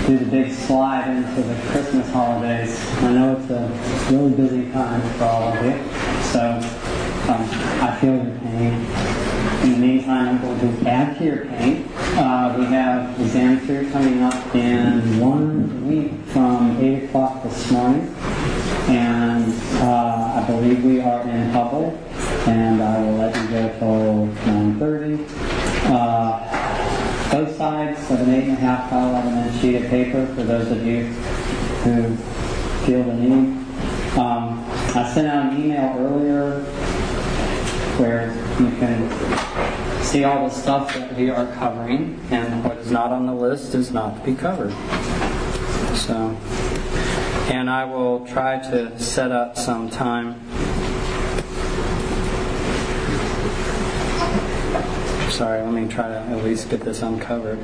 do the big slide into the Christmas holidays. I know it's a really busy time for all of you, so I feel your pain. In the meantime, I'm going to add to your pain. We have exams here coming up in 1 week from 8 o'clock this morning, and I believe we are in Hubble, and I will let you go till 9:30. Both sides of an 8.5 by 11-inch sheet of paper for those of you who feel the need. I sent out an email earlier where you can see all the stuff that we are covering, and what is not on the list is not to be covered. So, and I will try to set up some time. Sorry, let me try to at least get this uncovered.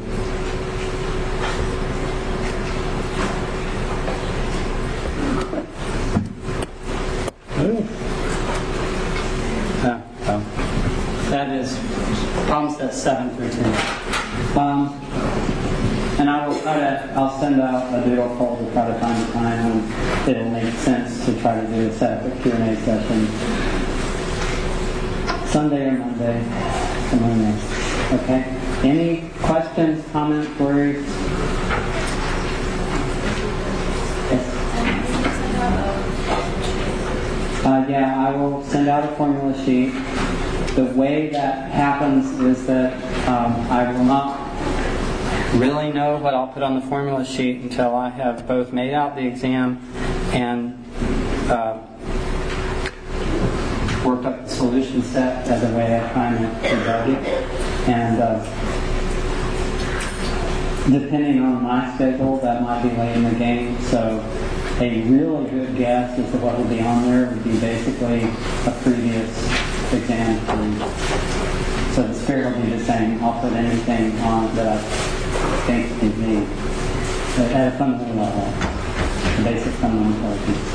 Ooh. That is problem set 7 through 10. And I'll send out a doodle poll to try to find a time when it'll make sense to try to do a separate Q&A session. Sunday or Monday, somewhere next. Okay? Any questions, comments, queries? Yes. Yeah, I will send out a formula sheet. The way that happens is that I will not really know what I'll put on the formula sheet until I have both made out the exam and worked up the solution set as a way of trying to debug it. And depending on my schedule, that might be late in the game. So a really good guess as to what will be on there would be basically a previous exam. So the spirit will be the same. I'll put anything on that I think is needed at a fundamental level, the basic fundamental intelligence.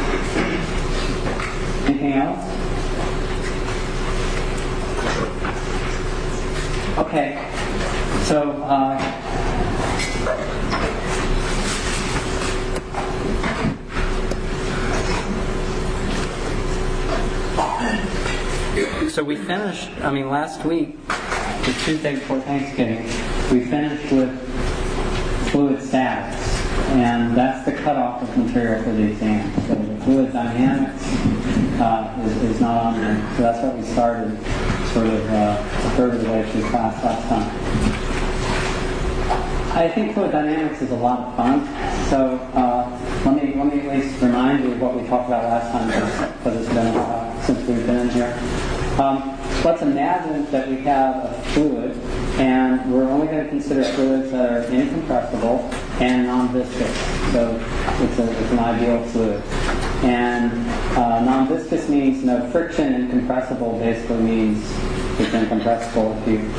Anything else? Okay, so we finished, last week, the Tuesday before Thanksgiving, we finished with fluid statics, and that's the cutoff of material for the exam. So the fluid dynamics is not on there, so that's what we started sort of a third of the way through class last time. I think fluid dynamics is a lot of fun, so let me at least remind you of what we talked about last time, because it's been a while since we've been in here. Let's imagine that we have a fluid, and we're only going to consider fluids that are incompressible and non-viscous. So it's an ideal fluid. And non-viscous means no friction, and compressible basically means it's incompressible.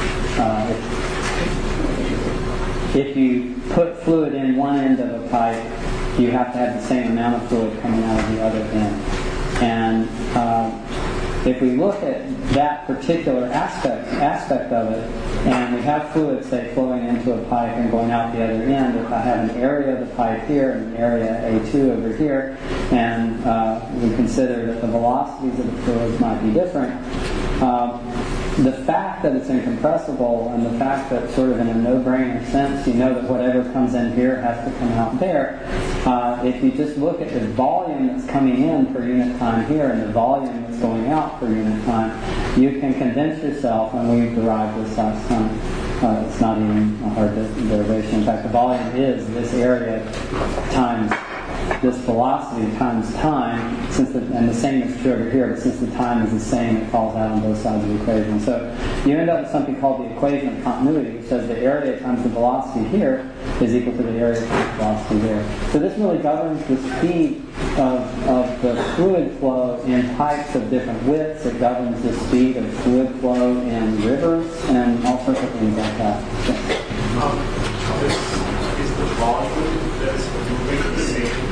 If you put fluid in one end of a pipe, you have to have the same amount of fluid coming out of the other end. And if we look at that particular aspect of it, and we have fluid, say, flowing into a pipe and going out the other end, if I have an area of the pipe here and an area A2 over here, and we consider that the velocities of the fluids might be different, the fact that it's incompressible and the fact that sort of in a no-brainer sense you know that whatever comes in here has to come out there, if you just look at the volume that's coming in per unit time here and the volume that's going out per unit time, you can convince yourself, and we derived this last time, it's not even a hard derivation. In fact, the volume is this area times this velocity times time, and the same is true over here, but since the time is the same, it falls out on both sides of the equation. So you end up with something called the equation of continuity, which says the area times the velocity here is equal to the area times the velocity there. So this really governs the speed of the fluid flow in pipes of different widths. It governs the speed of fluid flow in rivers and all sorts of things like that. Is the volume that's moving the same?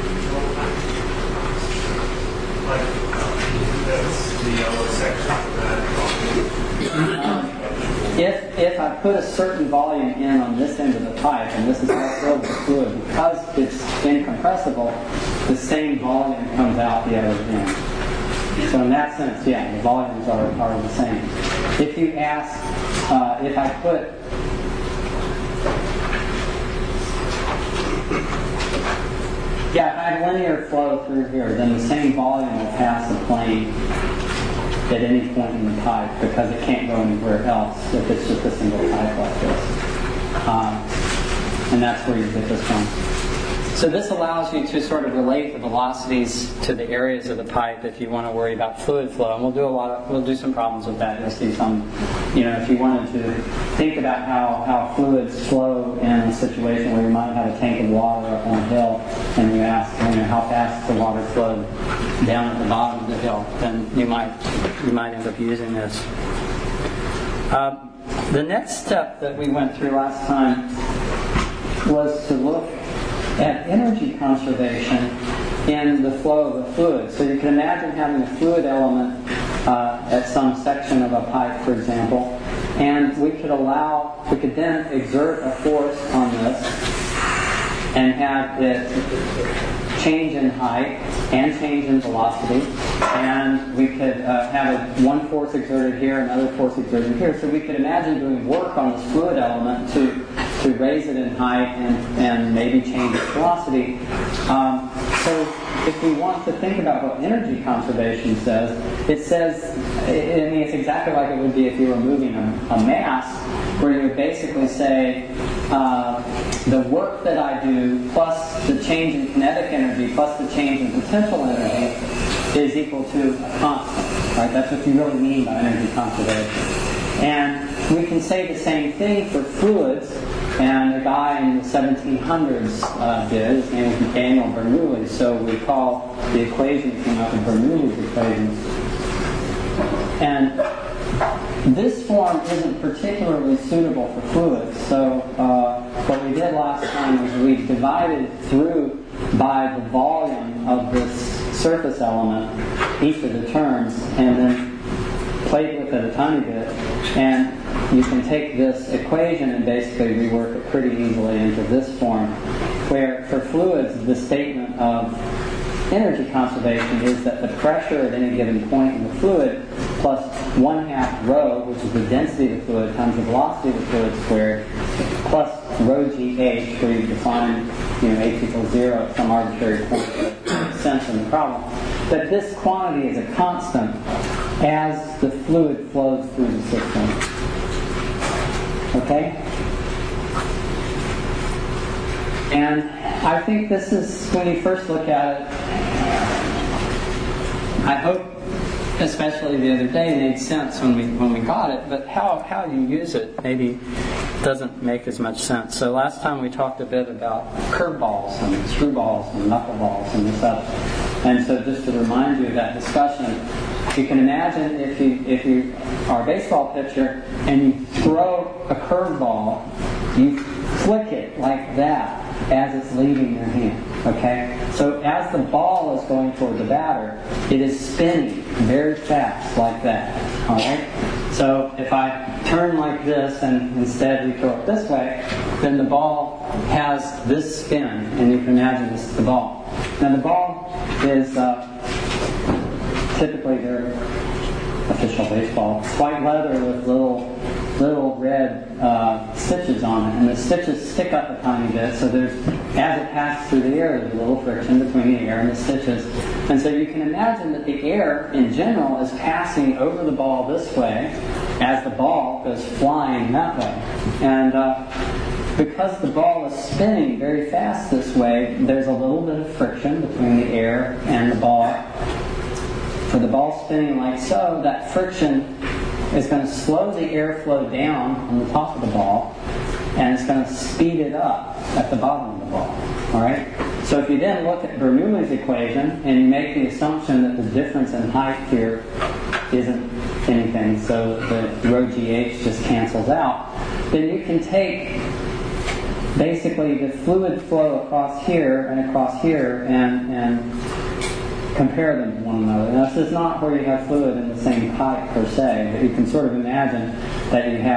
That's the yellow section of that. If I put a certain volume in on this end of the pipe, and this is all filled with fluid, because it's incompressible, the same volume comes out the other end. So in that sense, yeah, the volumes are the same. If you ask, if I put if I have linear flow through here, then the same volume will pass the plane at any point in the pipe, because it can't go anywhere else if it's just a single pipe like this. And that's where you get this from. So this allows you to sort of relate the velocities to the areas of the pipe if you want to worry about fluid flow. And we'll do some problems with that. You'll see some, if you wanted to think about how fluids flow in a situation where you might have a tank of water up on a hill, and you ask, how fast the water flowed down at the bottom of the hill, then you might end up using this. The next step that we went through last time was to look at energy conservation in the flow of a fluid. So you can imagine having a fluid element at some section of a pipe, for example, and we could then exert a force on this and have it change in height and change in velocity, and we could have one force exerted here, another force exerted here. So we could imagine doing work on this fluid element to raise it in height and maybe change its velocity. So if we want to think about what energy conservation says, it's exactly like it would be if you were moving a mass, where you would basically say the work that I do plus the change in kinetic energy plus the change in potential energy is equal to a constant. Right? That's what you really mean by energy conservation. And we can say the same thing for fluids, and a guy in the 1700s did. His name was Daniel Bernoulli, so we call the equation came up with Bernoulli's equations. And this form isn't particularly suitable for fluids, so what we did last time was we divided through by the volume of this surface element each of the terms, and then played with it a tiny bit, and you can take this equation and basically rework it pretty easily into this form, where for fluids the statement of energy conservation is that the pressure at any given point in the fluid plus 1/2 rho, which is the density of the fluid, times the velocity of the fluid squared, plus rho gh, where you define h equals 0 at some arbitrary point that makes sense in the problem, that this quantity is a constant as the fluid flows through the system. Okay? And I think this is, when you first look at it, I hope, especially the other day, made sense when we got it, but how you use it maybe doesn't make as much sense. So last time we talked a bit about curve balls and screw balls and knuckle balls and such. And so just to remind you of that discussion, you can imagine if you are a baseball pitcher and you throw a curve ball, you flick it like that as it's leaving your hand. Okay? So as the ball is going toward the batter, it is spinning very fast like that. Alright? So if I turn like this and instead we throw it this way, then the ball has this spin, and you can imagine this is the ball. Now the ball is typically their official baseball, white leather with little red stitches on it, and the stitches stick up a tiny bit, so as it passes through the air, there's a little friction between the air and the stitches. And so you can imagine that the air in general is passing over the ball this way as the ball goes flying that way. And because the ball is spinning very fast this way, there's a little bit of friction between the air and the ball. For the ball spinning like so, that friction is going to slow the airflow down on the top of the ball, and it's going to speed it up at the bottom of the ball. Alright? So if you then look at Bernoulli's equation, and you make the assumption that the difference in height here isn't anything, so the rho gh just cancels out, then you can take basically the fluid flow across here and compare them to one another. Now, this is not where you have fluid in the same pipe per se, but you can sort of imagine that you have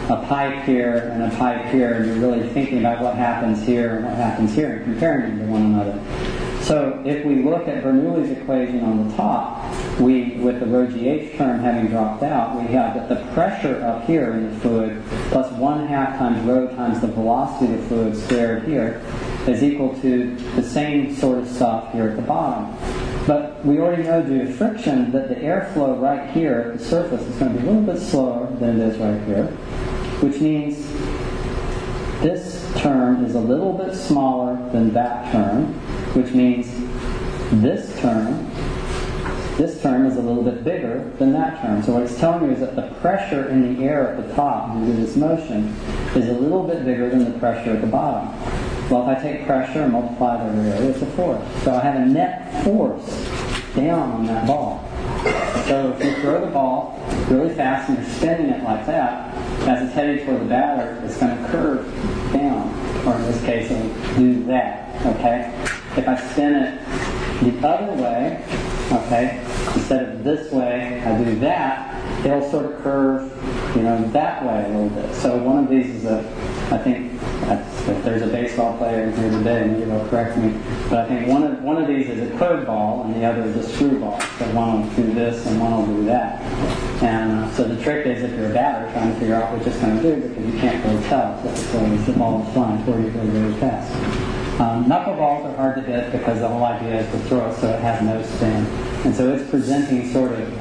a pipe here and a pipe here, and you're really thinking about what happens here and what happens here and comparing them to one another. So if we look at Bernoulli's equation on the top, with the rho GH term having dropped out, we have that the pressure up here in the fluid plus 1/2 times rho times the velocity of the fluid squared here is equal to the same sort of stuff here at the bottom. But we already know due to friction that the airflow right here at the surface is going to be a little bit slower than it is right here, which means this term is a little bit smaller than that term, which means this term is a little bit bigger than that term. So what it's telling you is that the pressure in the air at the top due to this motion is a little bit bigger than the pressure at the bottom. Well, if I take pressure and multiply it over area, it's a force. So I have a net force down on that ball. So if you throw the ball really fast and you're spinning it like that, as it's headed toward the batter, it's going to curve down. Or in this case, it'll do that. Okay? If I spin it the other way, okay, instead of this way, I do that, it'll sort of curve, that way a little bit. So one of these is I think, if there's a baseball player in here today, maybe they'll correct me, but I think one of these is a curveball and the other is a screwball. So one will do this and one will do that. And so the trick is if you're a batter trying to figure out what it's going to do, because you can't really tell. So the ball is flying toward you really, really fast. Knuckleballs are hard to hit because the whole idea is to throw it so it has no spin. And so it's presenting sort of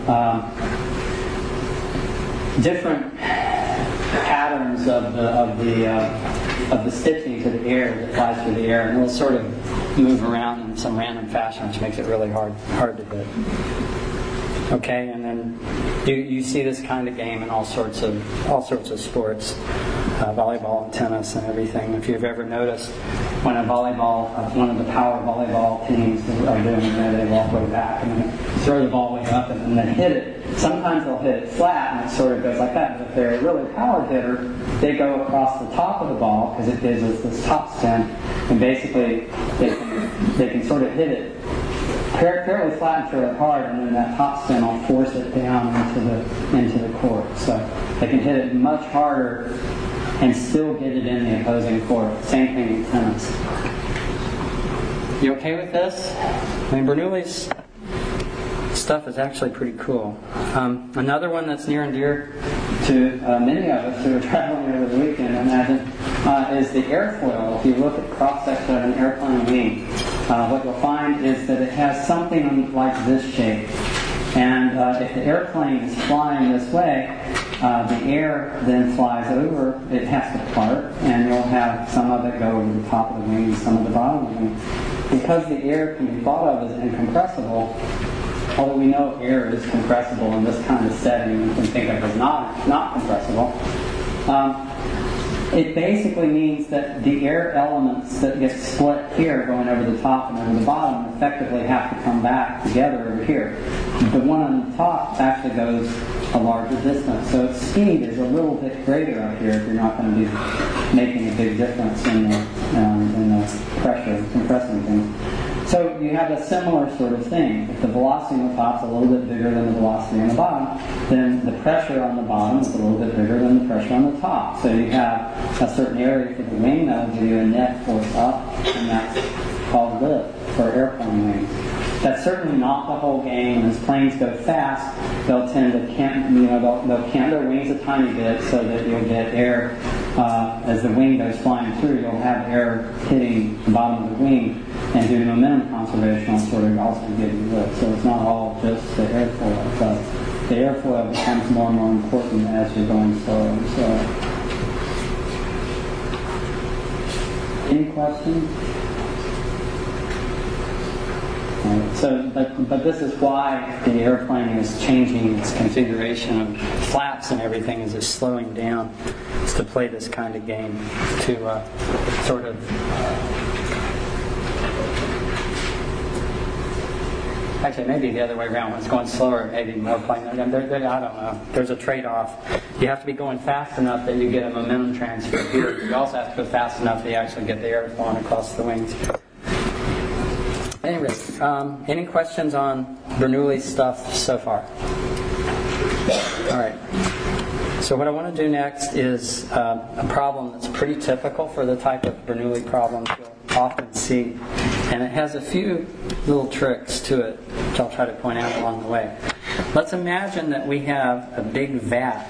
different patterns of the stitching to the air that flies through the air, and it'll sort of move around in some random fashion, which makes it really hard to hit. Okay, and then you see this kind of game in all sorts of sports, volleyball and tennis and everything. If you've ever noticed when one of the power volleyball teams are doing it, they walk way back and then throw the ball way up and then hit it. Sometimes they'll hit it flat and it sort of goes like that. But if they're a really powered hitter, they go across the top of the ball because it gives us this top spin, and basically they can sort of hit it fairly flat and fairly hard, and then that top spin will force it down into the court. So they can hit it much harder and still get it in the opposing court. Same thing in tennis. You okay with this? I mean, Bernoulli's stuff is actually pretty cool. Another one that's near and dear to many of us who are traveling over the weekend, I imagine, is the airfoil. If you look at the cross-section of an airplane wing, what you'll find is that it has something like this shape. And if the airplane is flying this way, the air then flies over, it has to part, and you'll have some of it go over the top of the wing and some of the bottom of the wing. Because the air can be thought of as incompressible, although we know air is compressible in this kind of setting, we can think of it as not compressible, it basically means that the air elements that get split here going over the top and over the bottom effectively have to come back together over here. The one on the top actually goes a larger distance, so its speed is a little bit greater up here if you're not going to be making a big difference in the pressure compressing things. So you have a similar sort of thing. If the velocity on the top is a little bit bigger than the velocity on the bottom, then the pressure on the bottom is a little bit bigger than the pressure on the top. So you have a certain area for the wing that will give you a net force up, and that's called lift for airplane wings. That's certainly not the whole game. As planes go fast, they'll tend to they'll cant their wings a tiny bit so that you'll get air as the wing goes flying through. You'll have air hitting the bottom of the wing, and due to momentum conservation, will sort of also give you lift. So it's not all just the airfoil, but the airfoil becomes more and more important as you're going slower and slower. Any questions? So, but this is why the airplane is changing its configuration of flaps and everything as it's slowing down. It's to play this kind of game, to sort of actually maybe the other way around. When it's going slower, maybe more plane. I don't know. There's a trade-off. You have to be going fast enough that you get a momentum transfer here. You also have to go fast enough that you actually get the air flowing across the wings. Anyway, any questions on Bernoulli's stuff so far? All right. So what I want to do next is a problem that's pretty typical for the type of Bernoulli problems you'll often see. And it has a few little tricks to it, which I'll try to point out along the way. Let's imagine that we have a big vat.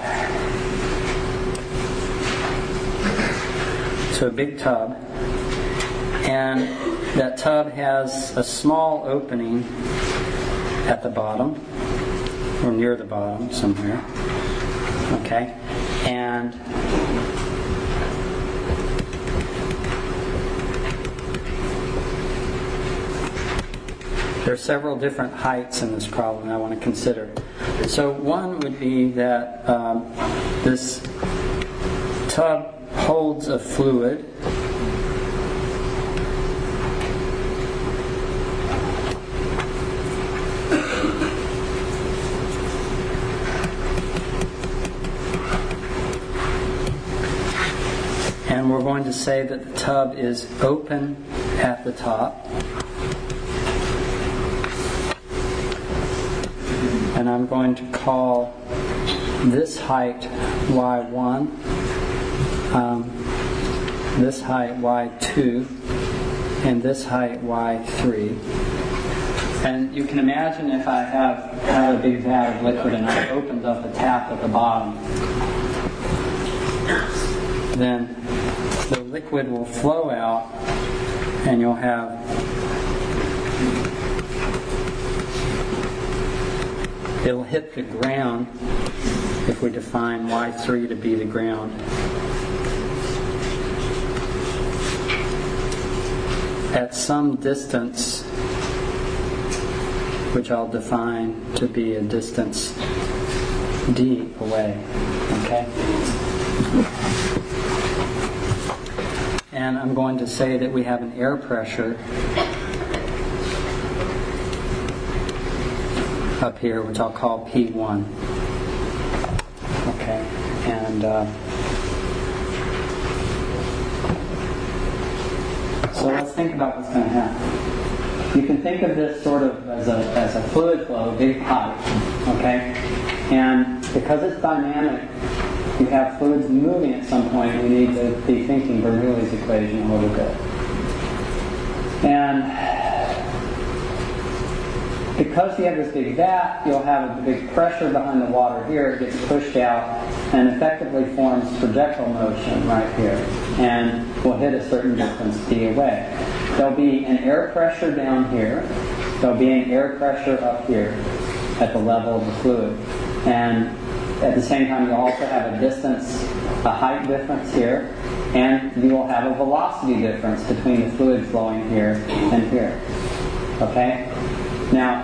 So a big tub. And that tub has a small opening at the bottom, or near the bottom somewhere. Okay? And there are several different heights in this problem I want to consider. So one would be that this tub holds a fluid. And we're going to say that the tub is open at the top. And I'm going to call this height y1, this height y2, and this height y3. And you can imagine if I have a big vat of liquid and I opened up the tap at the bottom, then the liquid will flow out and you'll have it'll hit the ground, if we define y3 to be the ground, at some distance, which I'll define to be a distance d away. Okay? And I'm going to say that we have an air pressure up here, which I'll call P1. Okay, and so let's think about what's going to happen. You can think of this sort of as a fluid flow, a big pipe. Okay, and because it's dynamic, you have fluids moving at some point. We need to be thinking Bernoulli's equation a little bit. And because you have this big vat, you'll have a big pressure behind the water here. It gets pushed out and effectively forms projectile motion right here. And will hit a certain distance d away. There'll be an air pressure down here. There'll be an air pressure up here at the level of the fluid. And at the same time, you'll also have a distance, a height difference here. And you will have a velocity difference between the fluid flowing here and here. Okay? Now,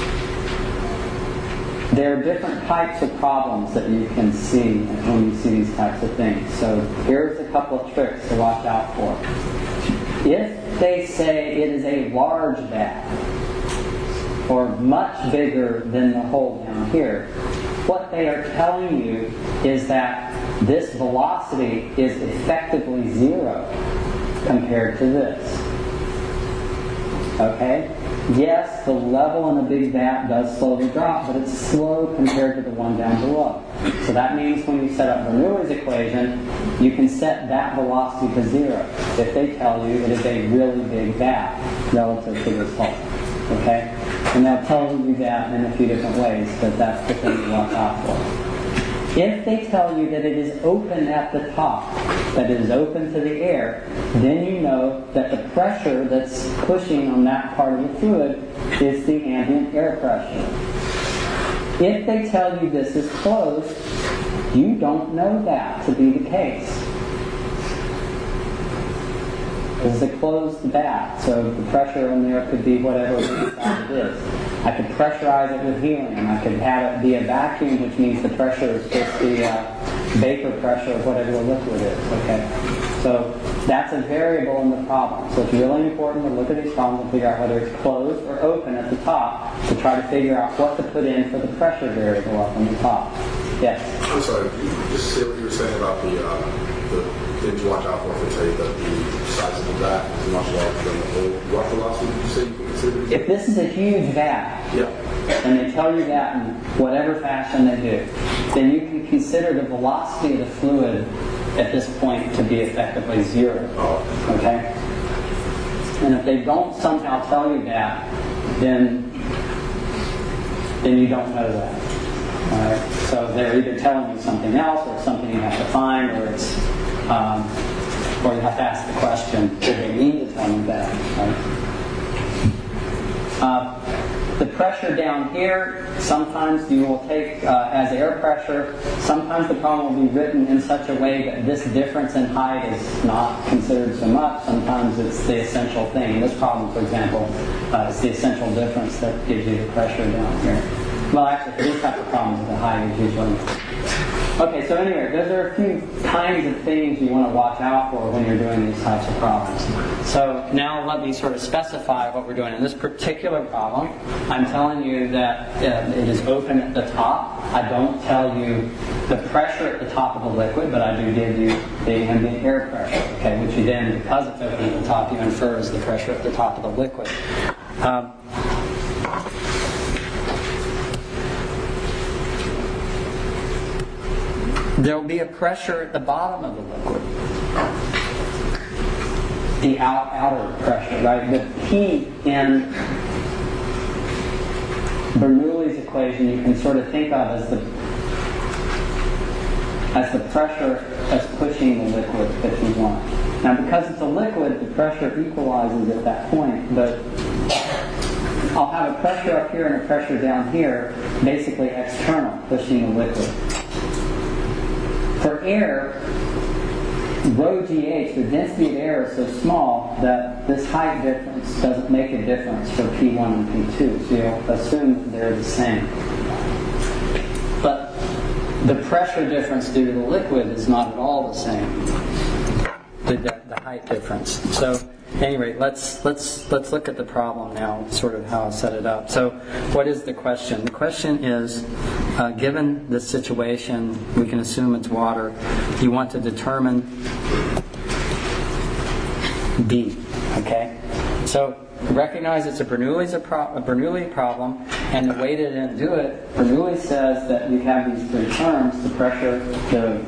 there are different types of problems that you can see when you see these types of things. So here's a couple of tricks to watch out for. If they say it is a large vat, or much bigger than the hole down here, what they are telling you is that this velocity is effectively zero compared to this. Okay? Yes, the level in a big vat does slowly drop, but it's slow compared to the one down below. So that means when you set up Bernoulli's equation, you can set that velocity to zero if they tell you it is a really big vat relative to this hole. Okay? And they'll tell you that in a few different ways, but that's the thing to watch out for. If they tell you that it is open at the top, that it is open to the air, then you know that the pressure that's pushing on that part of the fluid is the ambient air pressure. If they tell you this is closed, you don't know that to be the case. This is a closed vat, so the pressure in there could be whatever it is. I could pressurize it with helium. I could have it be a vacuum, which means the pressure is just the vapor pressure of whatever the liquid is. Okay, so that's a variable in the problem. So it's really important to look at these problems and figure out whether it's closed or open at the top to try to figure out what to put in for the pressure variable up on the top. Yes? I'm sorry, can you just say what you were saying about the things to watch out for if they tell you that the size of the vat is much larger than the whole? What velocity did you say you considered? If this is a huge vat, Yeah. and they tell you that in whatever fashion they do, then you can consider the velocity of the fluid at this point to be effectively zero. Okay? And if they don't somehow tell you that, then you don't know that. All right? So they're either telling you something else, or something you have to find, or it's, or you have to ask the question, do they mean to tell you that? Right? The pressure down here, sometimes you will take as air pressure. Sometimes the problem will be written in such a way that this difference in height is not considered so much. Sometimes it's the essential thing. This problem, for example, is the essential difference that gives you the pressure down here. Well, actually, for these type of problems, the height is usually. Okay, so anyway, those are a few kinds of things you want to watch out for when you're doing these types of problems. So now let me sort of specify what we're doing. In this particular problem, I'm telling you that it is open at the top. I don't tell you the pressure at the top of the liquid, but I do give you the ambient air pressure, okay, which you then, because it's open at the top, you infer is the pressure at the top of the liquid. There will be a pressure at the bottom of the liquid. The outer pressure, right? The P in Bernoulli's equation you can sort of think of as the pressure that's pushing the liquid that you want. Now, because it's a liquid, the pressure equalizes at that point, but I'll have a pressure up here and a pressure down here, basically external, pushing the liquid. For air, rho GH, the density of air is so small that this height difference doesn't make a difference for P1 and P2, so you'll assume that they're the same. But the pressure difference due to the liquid is not at all the same, the height difference. So, at any rate, let's look at the problem now, sort of how I set it up. So, what is the question? The question is, given this situation, we can assume it's water. You want to determine B. Okay. So recognize it's a Bernoulli problem, and the way to then do it, Bernoulli says that you have these three terms: the pressure, the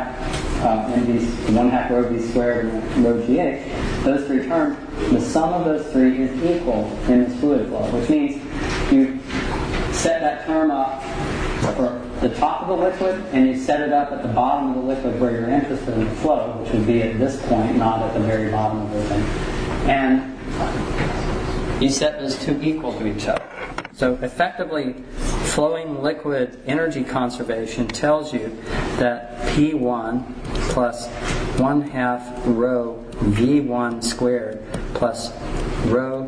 1/2 rho v squared, and rho gh. Those three terms, the sum of those three is equal in this fluid flow, which means you set that term up for the top of the liquid, and you set it up at the bottom of the liquid where you're interested in the flow, which would be at this point, not at the very bottom of the thing. And you set those two equal to each other. So effectively, flowing liquid energy conservation tells you that P1 plus 1/2 rho V1 squared plus rho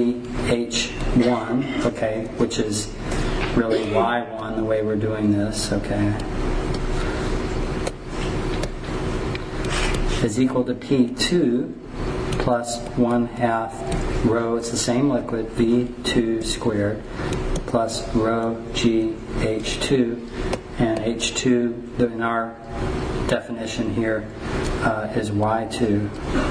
GH1, okay, which is really Y1 the way we're doing this, okay, is equal to P2 plus 1/2 rho, it's the same liquid, V2 squared plus rho GH2, and H2 in our definition here is Y2.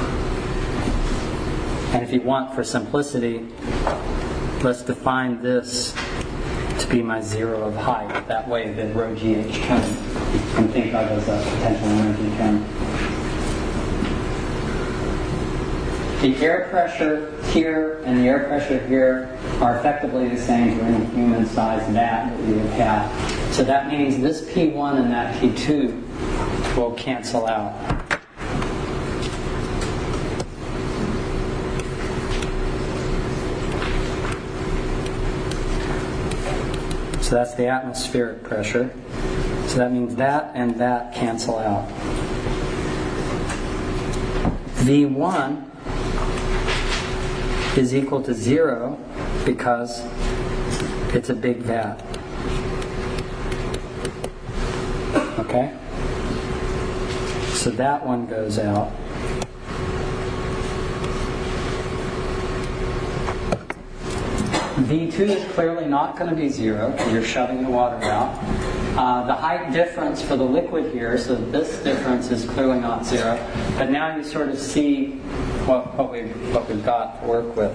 And if you want, for simplicity, let's define this to be my zero of height. That way the rho GH term you can think of as a potential energy term. The air pressure here and the air pressure here are effectively the same for any human-sized vat that you would have. So that means this P1 and that P2 will cancel out. So that's the atmospheric pressure. So that means that and that cancel out. V1 is equal to 0 because it's a big vat. Okay? So that one goes out. V2 is clearly not going to be 0 because you're shoving the water out. The height difference for the liquid here, so this difference is clearly not 0. But now you sort of see what we've got to work with.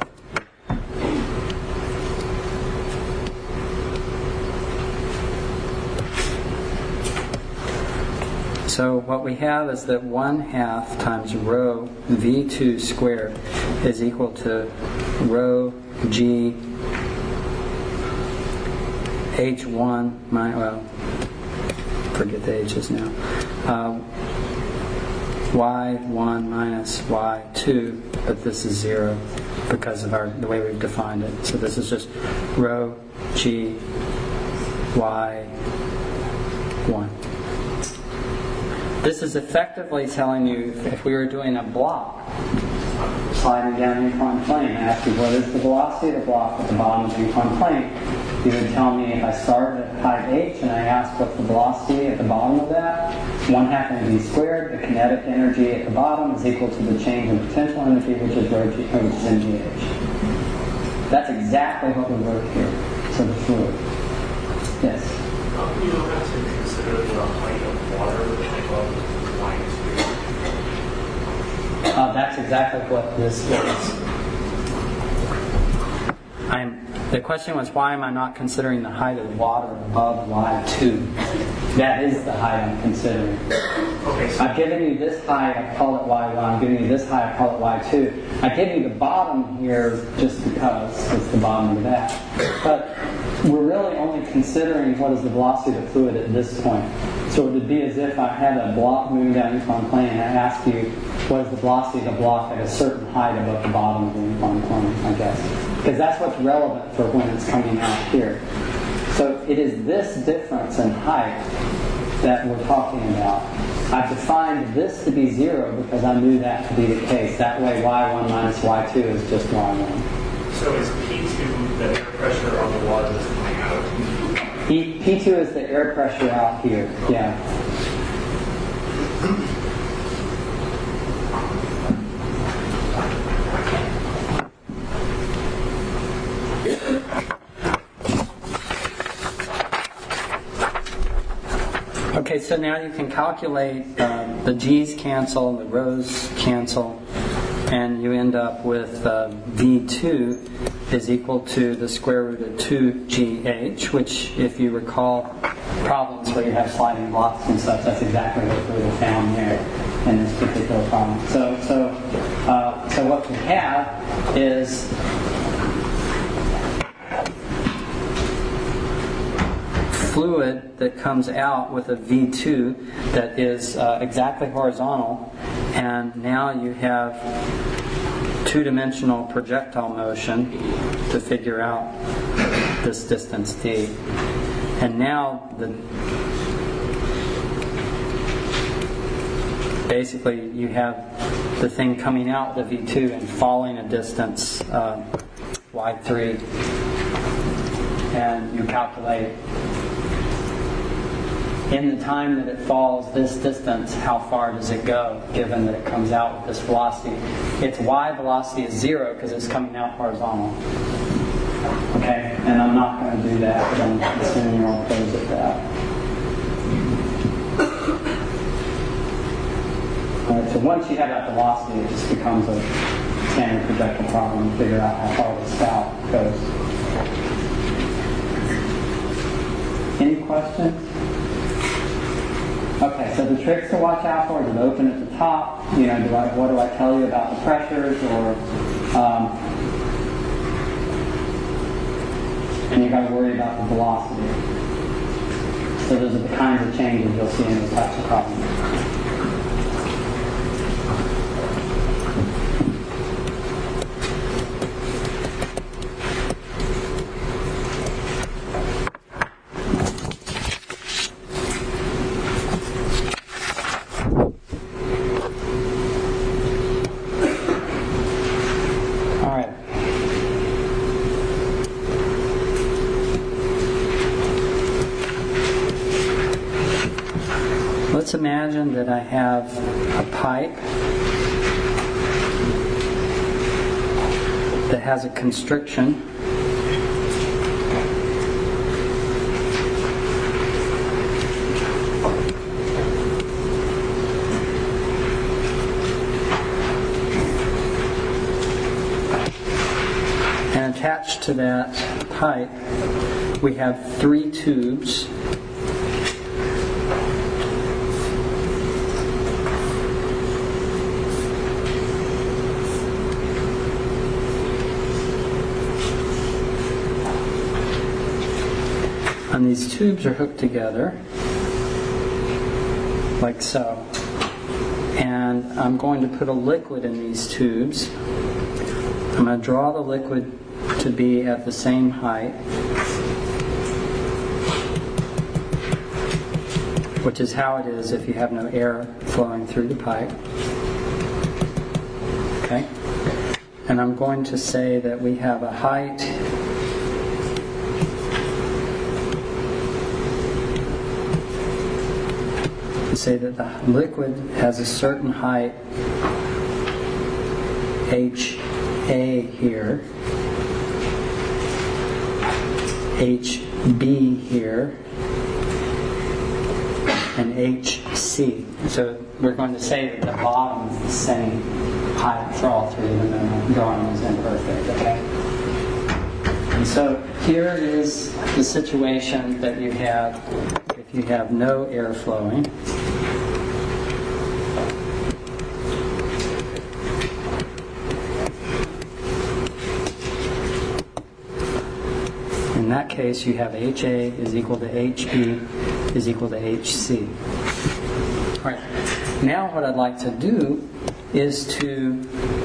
So what we have is that 1/2 times rho V2 squared is equal to rho G H1 minus, well, forget the H's now, Y1 minus Y2, but this is 0 because of the way we've defined it. So this is just rho G Y1. This is effectively telling you if we were doing a block sliding down an inclined plane and ask you what is the velocity of the block at the bottom of the inclined plane, you would tell me if I started at height h and I asked what's the velocity at the bottom of that, 1/2 mv squared, the kinetic energy at the bottom is equal to the change in potential energy, which is rho g, which is mgh. That's exactly what we wrote here. So the fluid. Yes? You don't have to consider the height of water above line 2. That's exactly what this is. The question was, why am I not considering the height of water above Y2? That is the height I'm considering. Okay, so I've given you this height, I call it Y1. I'm giving you this height, I call it Y2. I give you the bottom here just because it's the bottom of that. But we're really only considering what is the velocity of the fluid at this point. So it would be as if I had a block moving down an inclined plane and I asked you what is the velocity of the block at a certain height above the bottom of the inclined plane, I guess. Because that's what's relevant for when it's coming out here. So it is this difference in height that we're talking about. I've defined this to be 0 because I knew that to be the case. That way Y1 minus Y2 is just Y1. So is P2 the air pressure on the water that's coming out? P2 is the air pressure out here, yeah. Okay, so now you can calculate the G's cancel, the rho's cancel, and you end up with V2 is equal to the square root of 2GH, which, if you recall problems where you have sliding blocks and such, that's exactly what we would have found there in this particular problem. So what we have is fluid that comes out with a V2 that is exactly horizontal, and now you have two-dimensional projectile motion to figure out this distance d. And now basically you have the thing coming out with a V2 and falling a distance y3, and you calculate in the time that it falls this distance, how far does it go, given that it comes out with this velocity. Its y velocity is 0 because it's coming out horizontal. Okay, and I'm not going to do that, but I'm assuming you're all opposed at that. All right, so once you have that velocity, it just becomes a standard projectile problem to figure out how far the spout goes. Any questions? Okay, so the tricks to watch out for is an open at the top. You know, what do I tell you about the pressures, or and you got to worry about the velocity. So those are the kinds of changes you'll see in those types of problems. Let's imagine that I have a pipe that has a constriction And attached to that pipe, we have 3 tubes. And these tubes are hooked together, like so. And I'm going to put a liquid in these tubes. I'm going to draw the liquid to be at the same height, which is how it is if you have no air flowing through the pipe. Okay? And I'm going to say that we have a height say that the liquid has a certain height, HA here, HB here, and HC. So we're going to say that the bottom is the same height for all 3, even though the drawing is imperfect. Okay? And so here is the situation that you have if you have no air flowing. In that case, you have HA is equal to HB is equal to HC. All right. Now what I'd like to do is to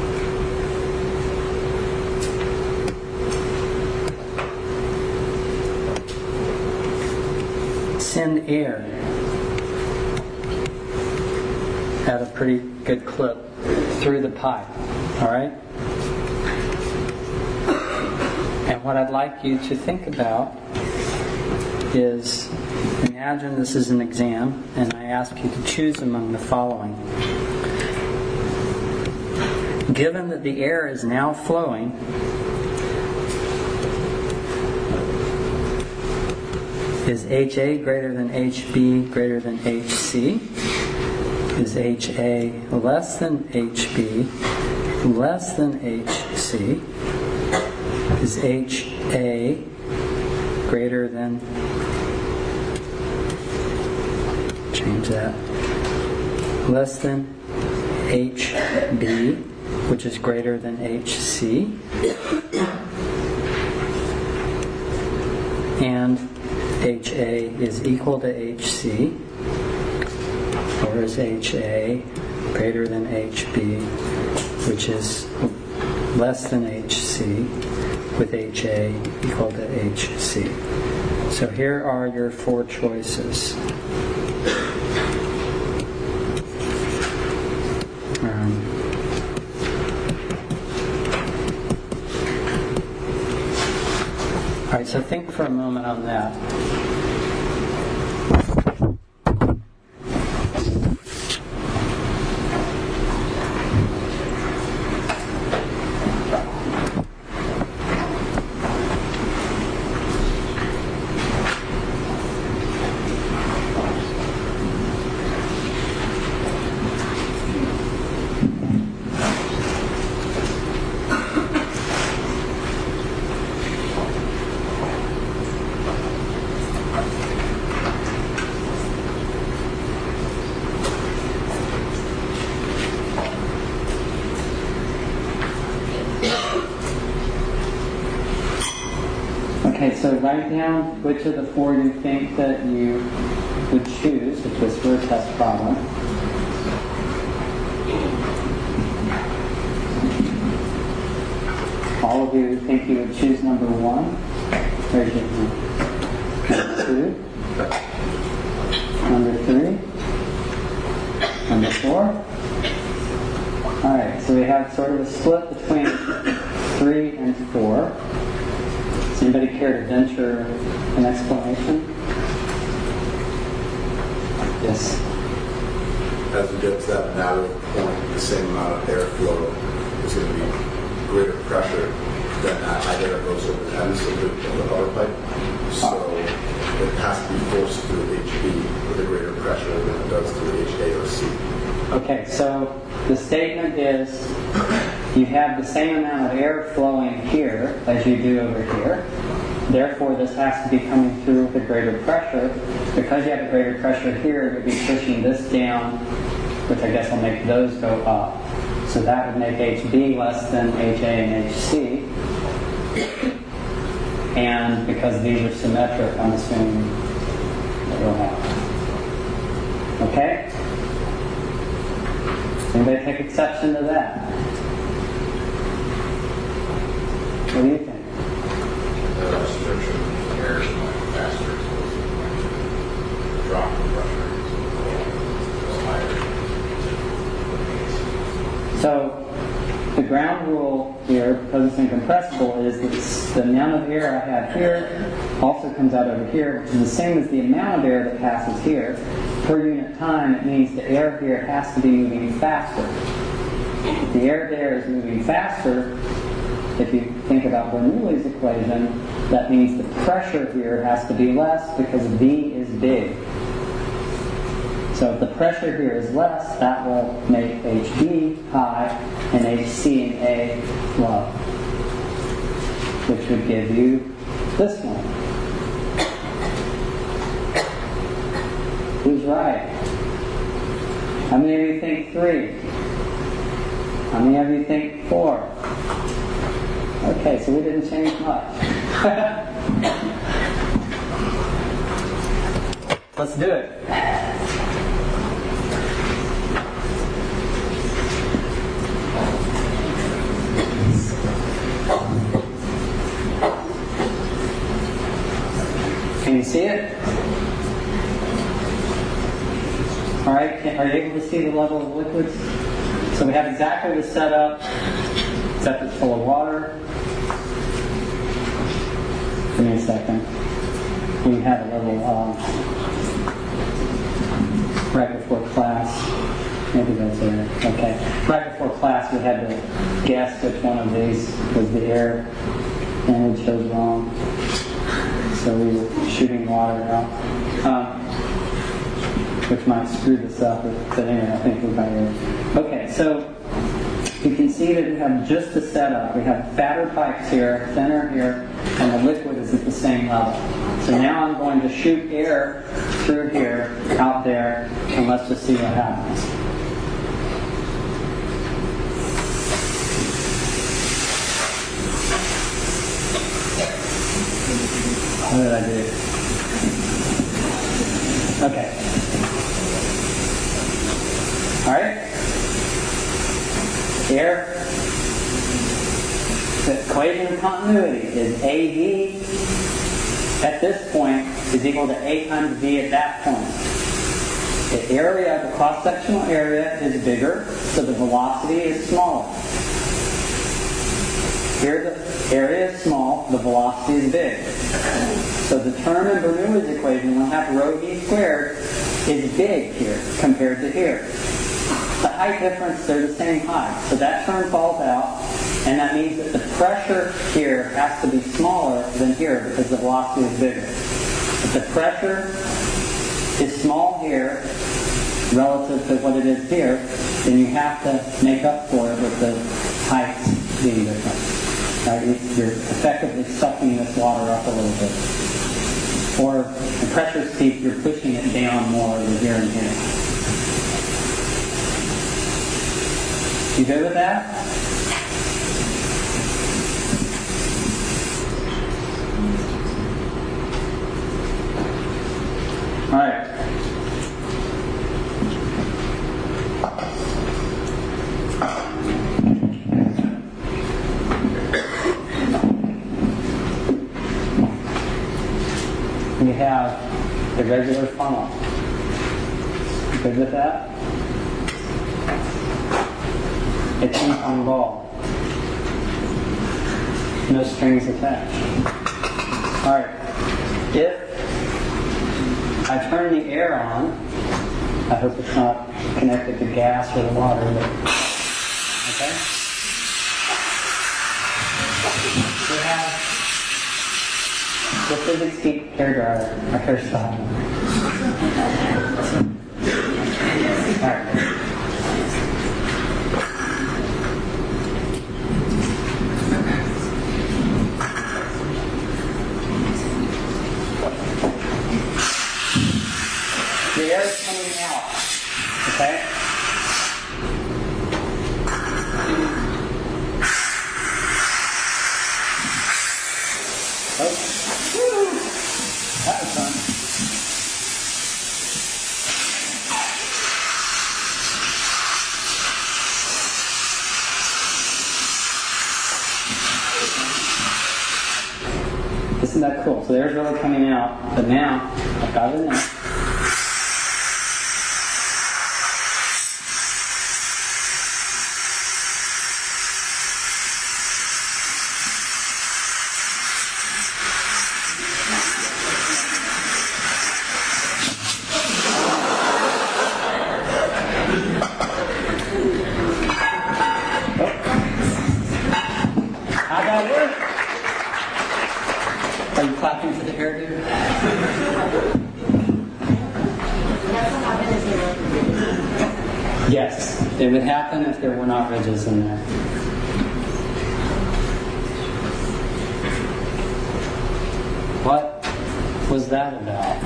send air at a pretty good clip through the pipe. All right? And what I'd like you to think about is, imagine this is an exam, and I ask you to choose among the following. Given that the air is now flowing, is HA greater than HB greater than HC? Is HA less than HB less than HC? Is HA greater than, change that, less than HB, which is greater than HC? And HA is equal to HC, or is HA greater than HB, which is less than HC, with HA equal to HC. So here are your 4 choices. All right, so think for a moment on that. Okay, so write down which of the 4 you think that you would choose, which was for a test problem. All of you think you would choose number 1. Raise your hand. Number 2. Number 3. Number 4. Alright, so we have sort of a split between 3 and 4. Does anybody care to venture an explanation? Yes. As we get to that narrow point, the same amount of airflow is going to be greater pressure than that air goes over the ends of the upper pipe. So it has to be forced through HB with a greater pressure than it does through HA or C. Okay, so the statement is you have the same amount of air flowing here as you do over here. Therefore, this has to be coming through with a greater pressure. Because you have a greater pressure here, it would be pushing this down, which I guess will make those go up. So that would make HB less than HA and HC. And because these are symmetric, I'm assuming that will happen. Okay? Anybody take exception to that? What do you think? The restriction of the air is going faster, so the drop in pressure is higher. So the ground rule here, because it's incompressible, is that the amount of air I have here also comes out over here, which is the same as the amount of air that passes here. Per unit time, it means the air here has to be moving faster. If the air there is moving faster, if you think about Bernoulli's equation, that means the pressure here has to be less because V is big. So if the pressure here is less, that will make HB high and HC and A low, which would give you this one. Who's right? How many of you think 3? How many of you think 4? Okay, so we didn't change much. Let's do it. Can you see it? All right, are you able to see the level of liquids? So we have exactly the setup, except it's full of water. Give me a second. We had a little right before class. Maybe that's there. Okay. Right before class, we had to guess which one of these was the air image was wrong. So we were shooting water out, which might screw this up. But anyway, I think we got it. Okay, so you can see that we have just the setup. We have fatter pipes here, thinner here, and the liquid is at the same level. So now I'm going to shoot air through here, out there, and let's just see what happens. What did I do? Okay. All right. Air. The equation of continuity is AV at this point is equal to A times V at that point. The area, the cross-sectional area is bigger, so the velocity is smaller. Here the area is small, the velocity is big. So the term in Bernoulli's equation, 1/2 rho v squared, is big here compared to here. The height difference, they're the same height. So that term falls out, and that means that the pressure here has to be smaller than here because the velocity is bigger. If the pressure is small here relative to what it is here, then you have to make up for it with the heights being different. Right? You're effectively sucking this water up a little bit. Or the pressure's peak, you're pushing it down more over here and here. You good with that? All right. We have the regular funnel. You good with that? A ping-pong ball. No strings attached. All right. If I turn the air on, I hope it's not connected to gas or the water. But, okay. We have the physics geek hairdryer, or hairstyle. All right. Woo! That was fun. Isn't that cool? So there's really coming out, but now I've got it in there. How'd that work? Are you clapping for the hairdo? Yes, it would happen if there were not ridges in there. What was that about?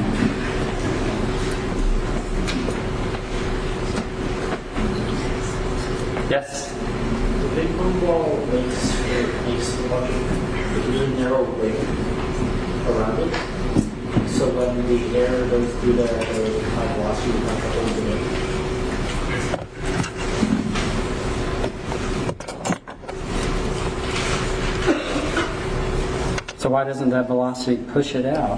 Yes? The big blue ball makes a bunch of really narrow ring around it. So when the air goes through there, the high velocity will have to hold it in. So why doesn't that velocity push it out?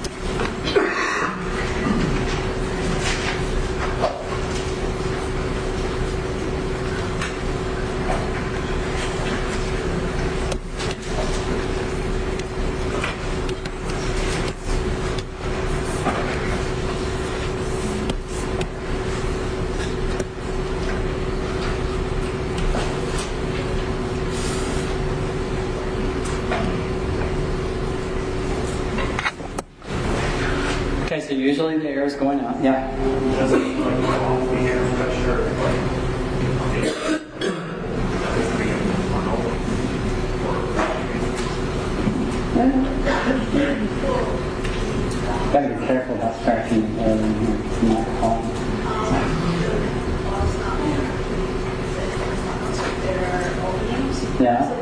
Okay, so usually the air is going out. Yeah. Does it like the air pressure Gotta be careful about scratching the air in here. It's not hot. Yeah.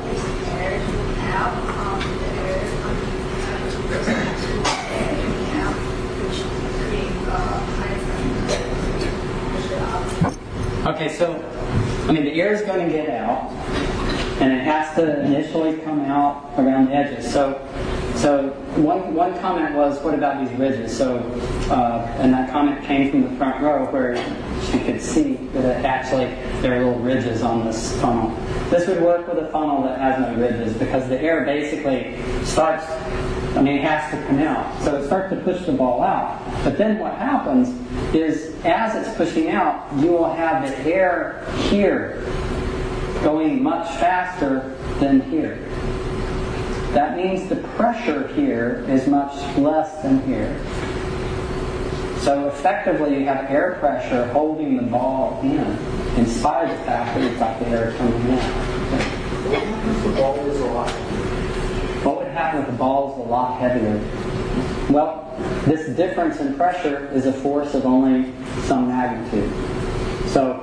Okay, so, I mean, the air is going to get out, and it has to initially come out around the edges. So one comment was, what about these ridges? So, and that comment came from the front row where you could see that actually there are little ridges on this funnel. This would work with a funnel that has no ridges because the air basically starts, it has to come out. So it starts to push the ball out. But then what happens is as it's pushing out, you will have the air here going much faster than here. That means the pressure here is much less than here. So effectively you have air pressure holding the ball in spite of the fact that you've got the air coming in. the ball is a lot? What would happen if the ball is a lot heavier? Well, this difference in pressure is a force of only some magnitude. So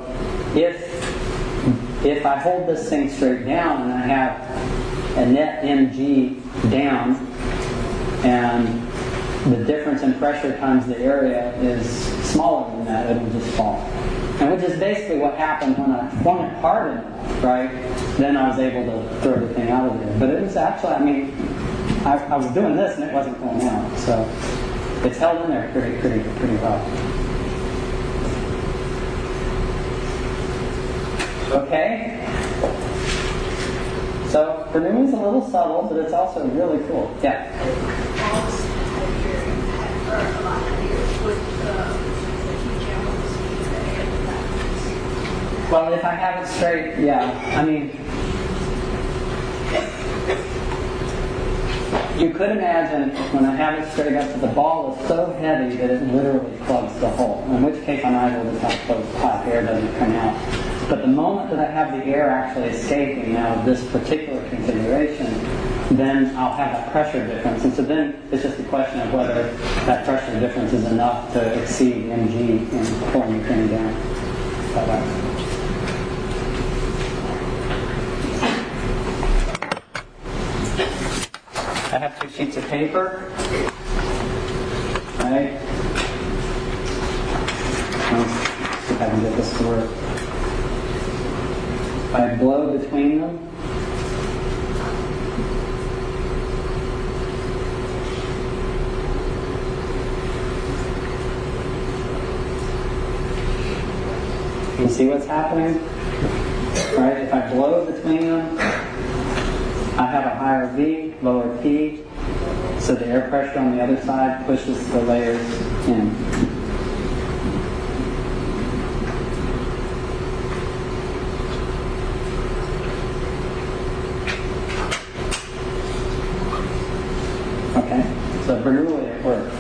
if I hold this thing straight down and I have a net mg down and the difference in pressure times the area is smaller than that, it'll just fall. And which is basically what happened when I flung it hard enough, right? Then I was able to throw the thing out of there. But it was actually, I was doing this and it wasn't going out. So it's held in there pretty well. Okay? So Purdue is a little subtle, but it's also really cool. Yeah? Well, if I have it straight, yeah. You could imagine when I have it straight up that the ball is so heavy that it literally plugs the hole, in which case I might as well just have closed pipe, air doesn't come out. But the moment that I have the air actually escaping out of this particular configuration, then I'll have that pressure difference. And so then it's just a question of whether that pressure difference is enough to exceed mg in pulling the thing down. Bye-bye. I have 2 sheets of paper. Right? Let's see if I can get this to work. If I blow between them, you see what's happening? Right? If I blow between them, I have a higher V, lower P, so the air pressure on the other side pushes the layers in. Okay, so Bernoulli it works.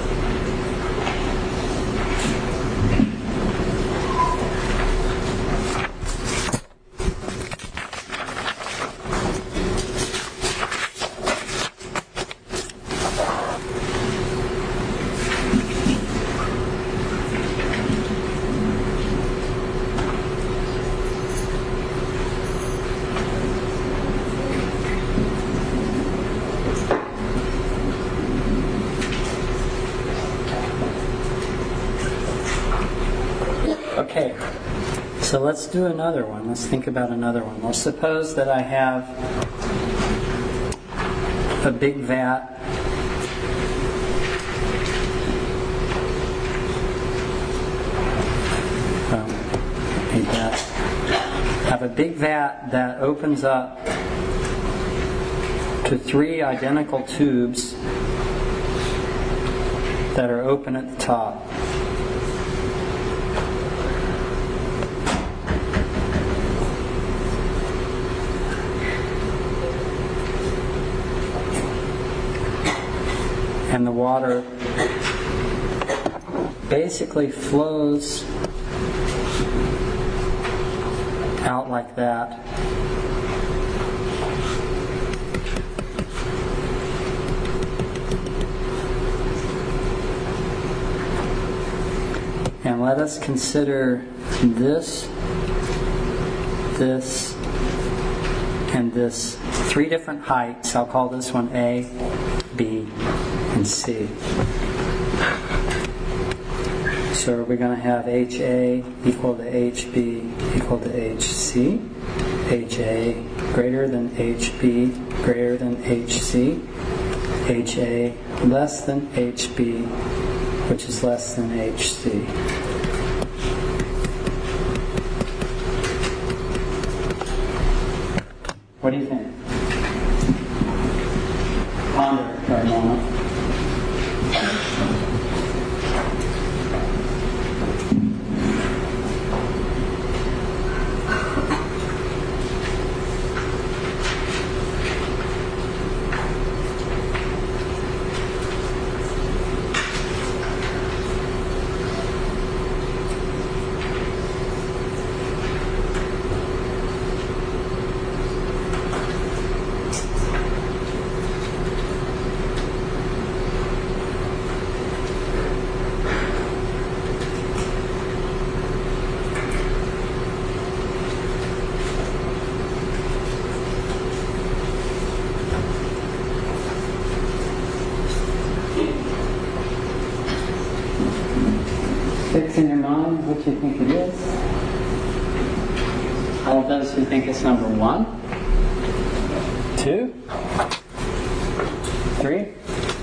Okay, so let's do another one. Let's think about another one. Let's suppose that I have a big vat have a big vat that opens up to 3 identical tubes that are open at the top. And the water basically flows out like that. And let us consider this, and this 3 different heights. I'll call this one A, B, and C. So we're going to have HA equal to HB equal to HC. HA greater than HB greater than HC. HA less than HB, which is less than HC. What do you think? Ponder for a moment. Fix in your mind what you think it is. All those who think it's number 1, 2, 3.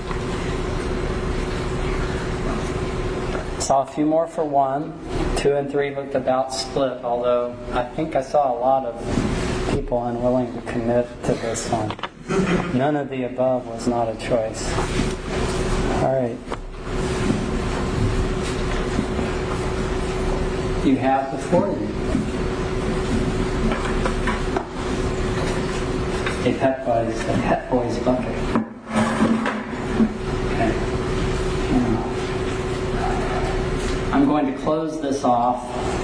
Saw a few more for 1. 2 and 3 looked about split, although I think I saw a lot of people unwilling to commit to this one. None of the above was not a choice. All right. You have before you a Pet Boys bucket. Okay. I'm going to close this off.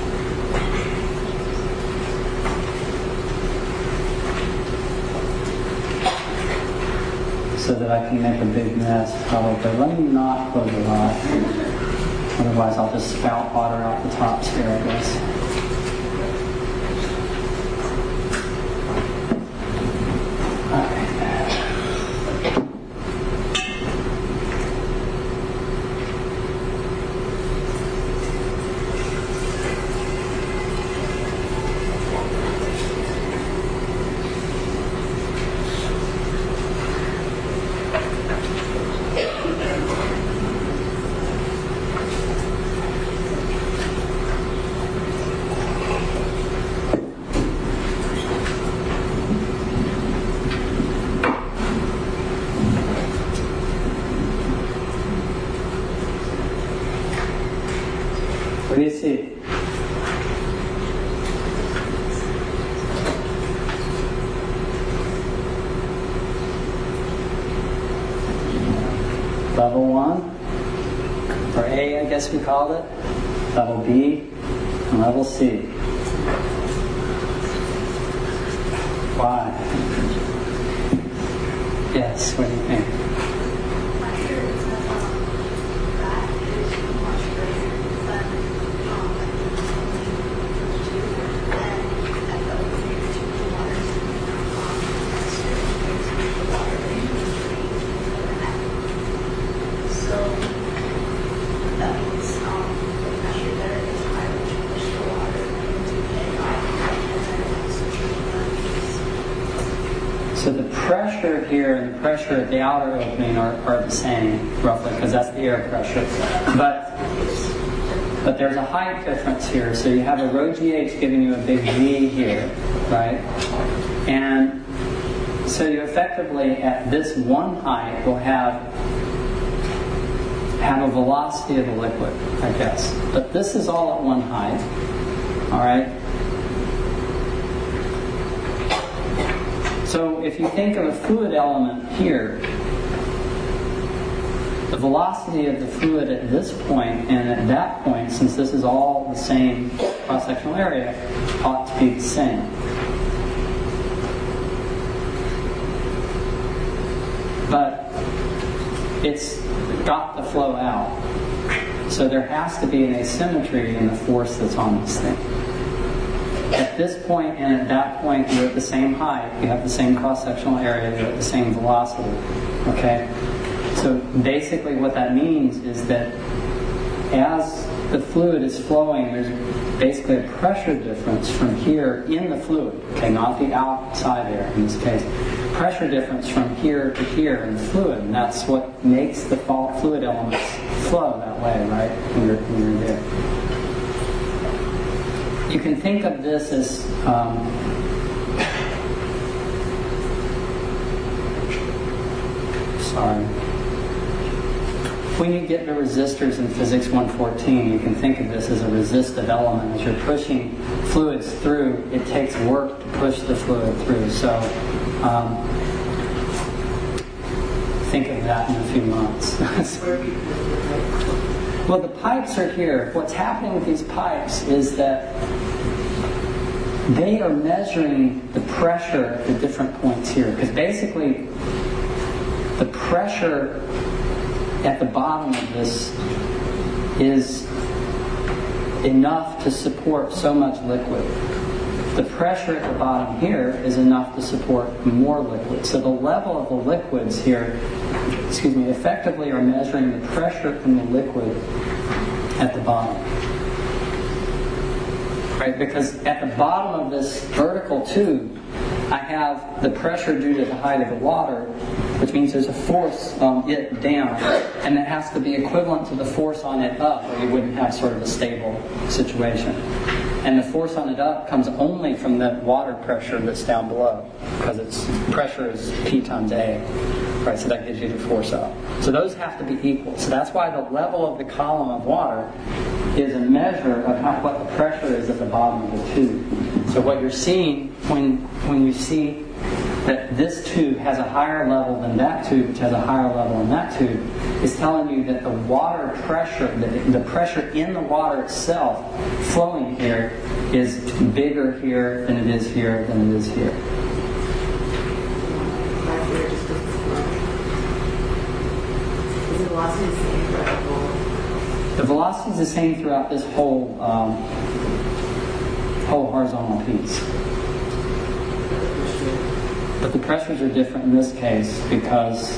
So that I can make a big mess, probably. Let me not close it off. Otherwise, I'll just spout water out the top asparagus. do you see? Level 1, or A, I guess we called it. Level B, and level C. Why? Yes, what do you think? So the pressure here and the pressure at the outer opening are the same, roughly, because that's the air pressure. But there's a height difference here. So you have a rho GH giving you a big V here, right? And so you effectively, at this one height, will have a velocity of the liquid, I guess. But this is all at one height, all right? So if you think of a fluid element here, the velocity of the fluid at this point and at that point, since this is all the same cross-sectional area, ought to be the same. But it's got to flow out. So there has to be an asymmetry in the force that's on this thing. At this point and at that point, you're at the same height, you have the same cross-sectional area, you're at the same velocity. Okay? So basically what that means is that as the fluid is flowing, there's basically a pressure difference from here in the fluid, okay, not the outside air in this case. Pressure difference from here to here in the fluid, and that's what makes the fluid elements flow that way, right, when you're there. You can think of this as when you get to resistors in physics 114, you can think of this as a resistive element. As you're pushing fluids through, it takes work to push the fluid through. So think of that in a few months. Well, the pipes are here. What's happening with these pipes is that they are measuring the pressure at the different points here. Because basically, the pressure at the bottom of this is enough to support so much liquid. The pressure at the bottom here is enough to support more liquid. So the level of the liquids here, effectively are measuring the pressure in the liquid at the bottom. Right? Because at the bottom of this vertical tube, I have the pressure due to the height of the water, which means there's a force on it down, and that has to be equivalent to the force on it up, or you wouldn't have sort of a stable situation. And the force on it up comes only from the water pressure that's down below, because its pressure is P times A, right? So that gives you the force up. So those have to be equal. So that's why the level of the column of water is a measure of what the pressure is at the bottom of the tube. So what you're seeing when you see that this tube has a higher level than that tube, which has a higher level than that tube, is telling you that the water pressure, the pressure in the water itself flowing here is bigger here than it is here than it is here. Is the velocity the same throughout the whole? The velocity is the same throughout this whole horizontal piece. But the pressures are different in this case because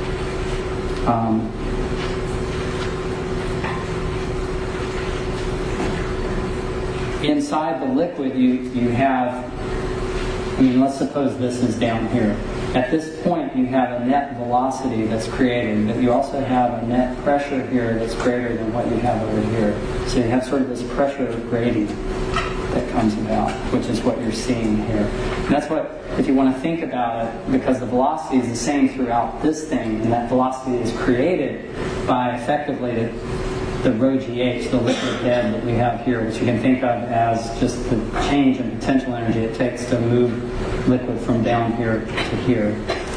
inside the liquid you have, let's suppose this is down here. At this point you have a net velocity that's created, but you also have a net pressure here that's greater than what you have over here. So you have sort of this pressure gradient that comes about, which is what you're seeing here. And that's what, if you want to think about it, because the velocity is the same throughout this thing, and that velocity is created by effectively the rho GH, the liquid head that we have here, which you can think of as just the change in potential energy it takes to move liquid from down here to here.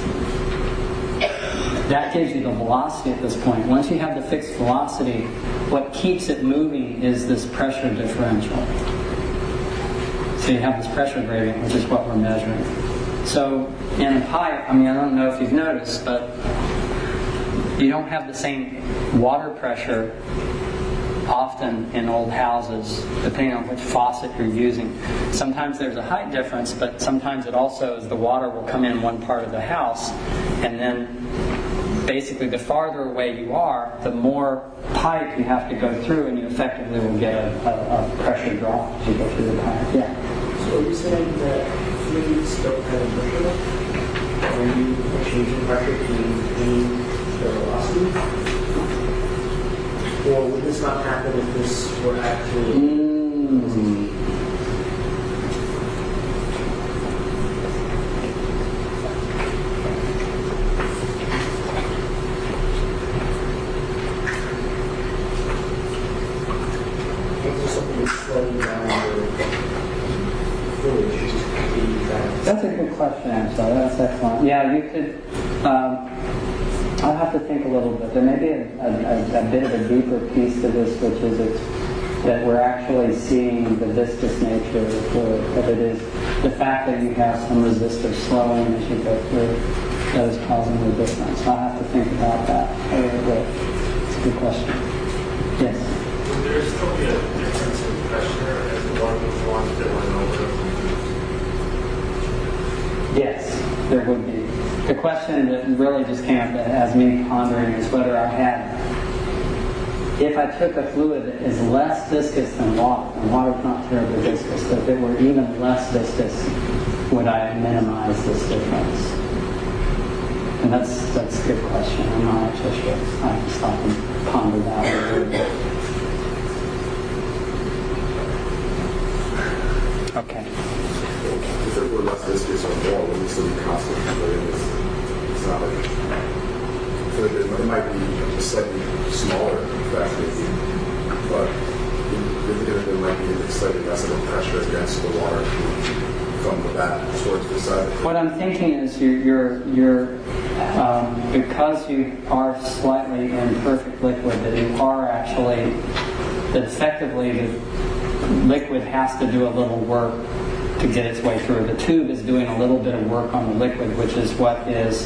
That gives you the velocity at this point. Once you have the fixed velocity, what keeps it moving is this pressure differential. So you have this pressure gradient, which is what we're measuring. So in a pipe, I don't know if you've noticed, but you don't have the same water pressure often in old houses, depending on which faucet you're using. Sometimes there's a height difference, but sometimes it also is the water will come in one part of the house, and then basically the farther away you are, the more pipe you have to go through, and you effectively will get a pressure drop as you go through the pipe. Yeah. So are you saying that fluids don't have a pressure when you are changing pressure to maintain the velocity? Or would this not happen if this were actually... That's a good question, actually. That's excellent. Yeah, you could. I'll have to think a little bit. There may be a bit of a deeper piece to this, which is that we're actually seeing the viscous nature of the fluid. That it is the fact that you have some resistor slowing as you go through that is causing the difference. I'll have to think about that a little bit. It's a good question. Yes. Would there still be a difference in pressure as the water was launched that went over? Yes, there would be. The question that really just came up that has me pondering is whether if I took a fluid that is less viscous than water, and water's not terribly viscous, but if it were even less viscous, would I minimize this difference? And that's a good question. I'm not actually sure. I have to stop and ponder that a little bit. Okay. If it were less viscous or more, wouldn't it still be constant? It's not like... So it might be a slightly smaller effect, maybe, but there might be a slightly less of a pressure against the water from the back towards the side. What I'm thinking is you're because you are slightly imperfect liquid, that you are actually, that effectively the liquid has to do a little work to get its way through. The tube is doing a little bit of work on the liquid, which is what is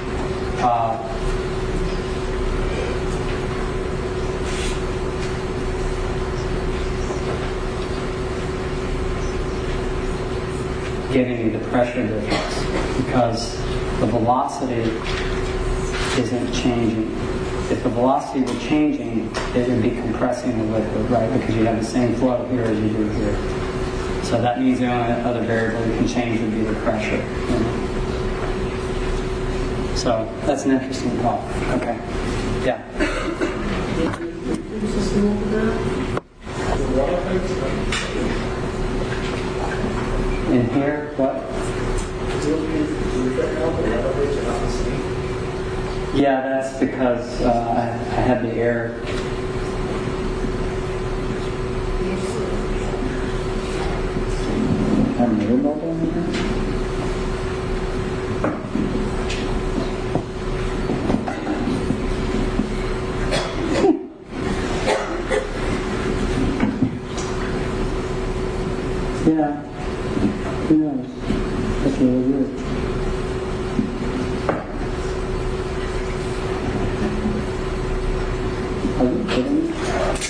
giving you the pressure difference, because the velocity isn't changing. If the velocity were changing, it would be compressing the liquid, right? Because you have the same flow here as you do here. So that means the only other variable you can change would be the pressure. You know? So that's an interesting thought. Okay. Yeah. In here, what? Yeah, that's because I had the air. Have an air bubble in here? Yeah. Who knows? That's really weird. Are you kidding me?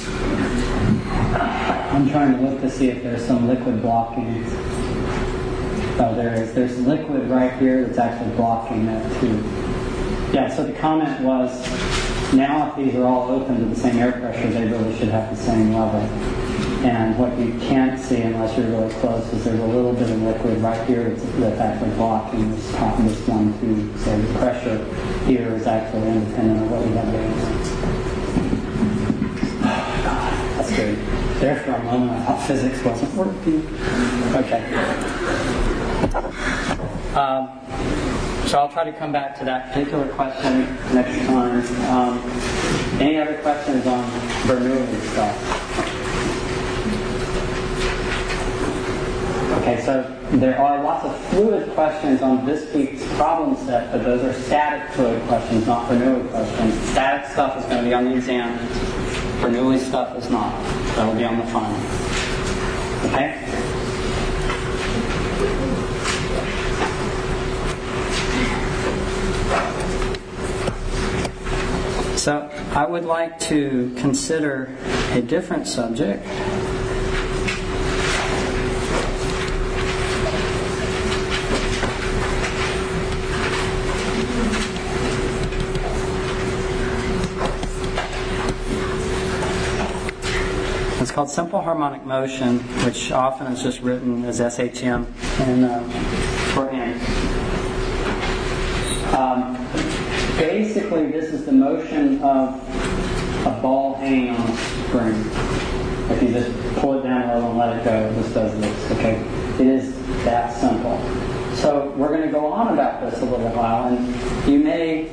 I'm trying to look to see if there's some liquid blocking. Oh, there is. There's liquid right here that's actually blocking that too. Yeah, so the comment was, now if these are all open to the same air pressure, they really should have the same level. And what you can't see unless you're really close is there's a little bit of liquid right here that's actually blocking this top of this one too. So the pressure here is actually independent of what we have there. Oh, God, that's good. There for a moment I thought physics wasn't working. Okay. So I'll try to come back to that particular question next time. Any other questions on Bernoulli stuff? Okay, so there are lots of fluid questions on this week's problem set, but those are static fluid questions, not Bernoulli questions. Static stuff is going to be on the exam. Bernoulli stuff is not. That will be on the final. Okay? So I would like to consider a different subject. It's called simple harmonic motion, which often is just written as SHM in shorthand. Basically, this is the motion of a ball hanging on a spring. If you just pull it down low and let it go, it just does this. Okay, it is that simple. So we're going to go on about this a little while, and you may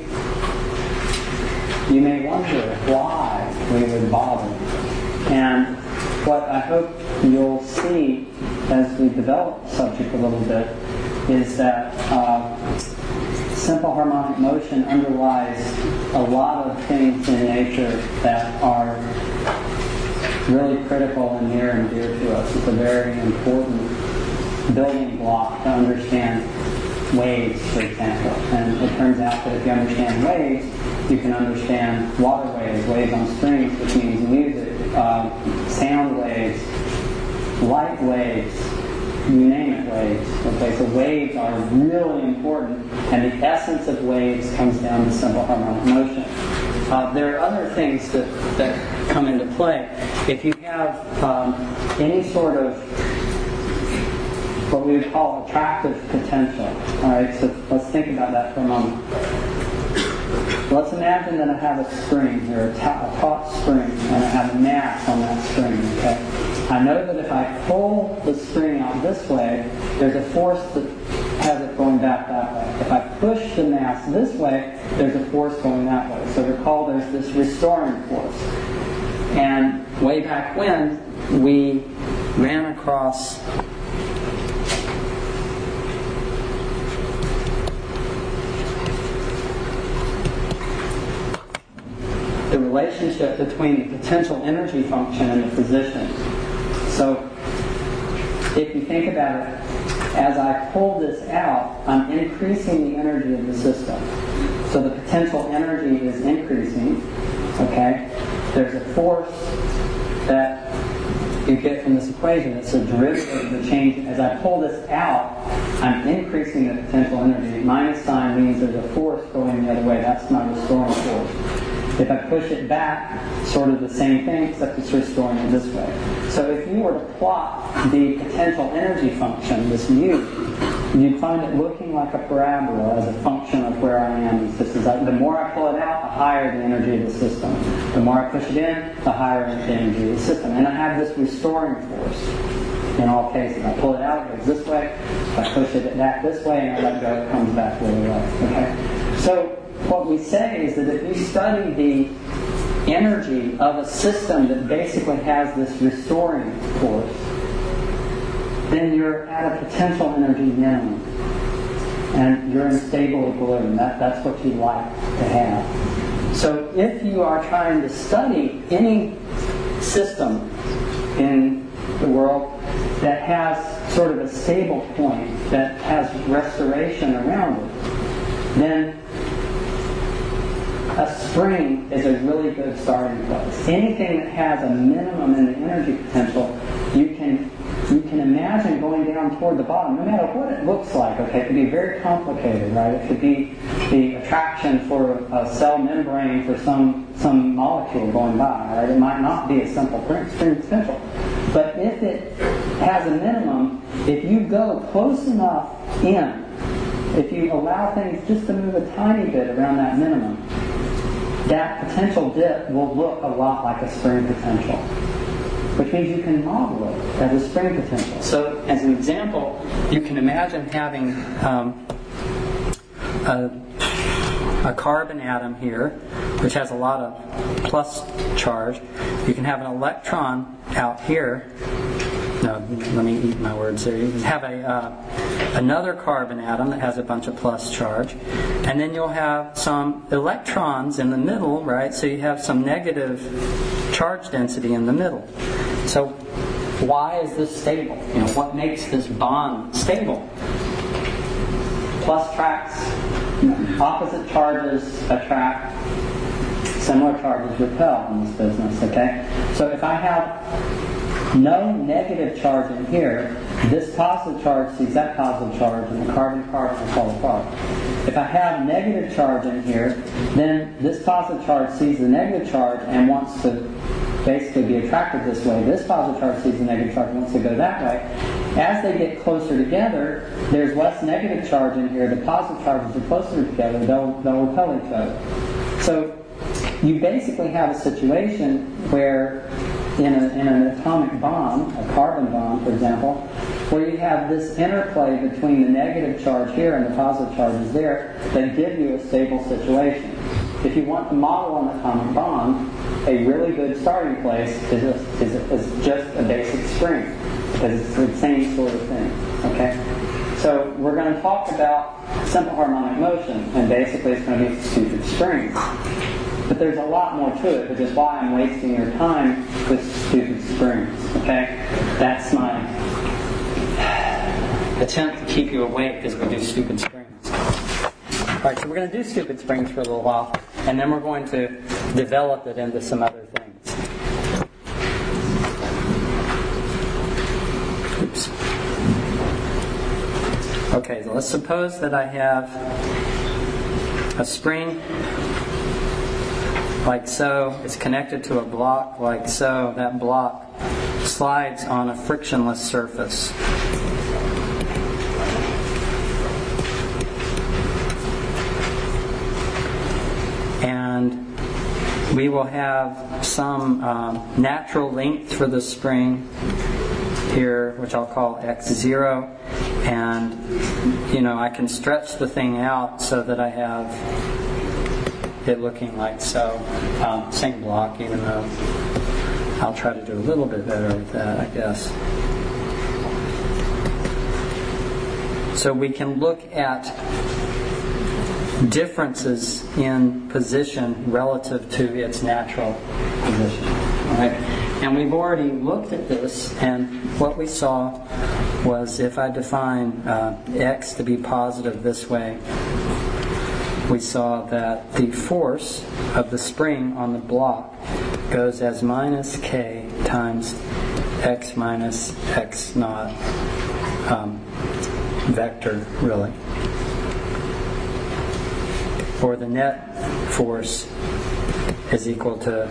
wonder why we would bother. And what I hope you'll see as we develop the subject a little bit is that simple harmonic motion underlies a lot of things in nature that are really critical and near and dear to us. It's a very important building block to understand waves, for example. And it turns out that if you understand waves, you can understand water waves, waves on strings, which means music, sound waves, light waves, you name it, waves. Okay, so waves are really important, and the essence of waves comes down to simple harmonic motion. There are other things that come into play. If you have any sort of what we would call attractive potential, all right, so let's think about that for a moment. Let's imagine that I have a spring here, a taut spring, and I have a mass on that spring, okay? I know that if I pull the string out this way, there's a force that has it going back that way. If I push the mass this way, there's a force going that way. So recall there's this restoring force. And way back when, we ran across the relationship between the potential energy function and the position. So if you think about it, as I pull this out, I'm increasing the energy of the system. So the potential energy is increasing. Okay? There's a force that you get from this equation. It's a derivative of the change. As I pull this out, I'm increasing the potential energy. Minus sign means there's a force going the other way. That's my restoring force. If I push it back, sort of the same thing, except it's restoring it this way. So if you were to plot the potential energy function, this u, you'd find it looking like a parabola as a function of where I am in the system. The more I pull it out, the higher the energy of the system. The more I push it in, the higher the energy of the system. And I have this restoring force in all cases. I pull it out, it goes this way. If I push it back this way and I let go, it comes back the other way. Okay? So what we say is that if you study the energy of a system that basically has this restoring force, then you're at a potential energy minimum. And you're in stable equilibrium. That's what you like to have. So if you are trying to study any system in the world that has sort of a stable point, that has restoration around it, then a spring is a really good starting place. Anything that has a minimum in the energy potential, you can imagine going down toward the bottom, no matter what it looks like. Okay, it could be very complicated, right? It could be the attraction for a cell membrane for some molecule going by, right? It might not be a simple spring potential. But if it has a minimum, if you go close enough in, if you allow things just to move a tiny bit around that minimum, that potential dip will look a lot like a spring potential, which means you can model it as a spring potential. So, as an example, you can imagine having a carbon atom here, which has a lot of plus charge. You can have an electron out here. No, let me eat my words there. You can have another carbon atom that has a bunch of plus charge, and then you'll have some electrons in the middle, right? So you have some negative charge density in the middle. So why is this stable? What makes this bond stable? Plus tracks, opposite charges attract, similar charges repel in this business, okay? So if I have no negative charge in here, this positive charge sees that positive charge and the carbon-carbon will fall apart. If I have negative charge in here, then this positive charge sees the negative charge and wants to basically be attracted this way. This positive charge sees the negative charge and wants to go that way. As they get closer together, there's less negative charge in here. The positive charges are closer together. They'll repel each other. So you basically have a situation where in an atomic bond, a carbon bond, for example, where you have this interplay between the negative charge here and the positive charges there that give you a stable situation. If you want to model an atomic bond, a really good starting place is just a basic spring, because it's the same sort of thing. Okay? So we're going to talk about simple harmonic motion, and basically it's going to be stupid springs. But there's a lot more to it, which is why I'm wasting your time with stupid springs. Okay? That's my attempt to keep you awake as we do stupid springs. Alright, so we're going to do stupid springs for a little while, and then we're going to develop it into some other things. Oops. Okay, so let's suppose that I have a spring like so. It's connected to a block like so. That block slides on a frictionless surface. And we will have some natural length for the spring here, which I'll call x0. And, I can stretch the thing out so that I have it looking like so. Same block, even though I'll try to do a little bit better with that, I guess. So we can look at differences in position relative to its natural position. Right? And we've already looked at this, and what we saw was if I define x to be positive this way, we saw that the force of the spring on the block goes as minus k times x minus x naught vector, really. Or the net force is equal to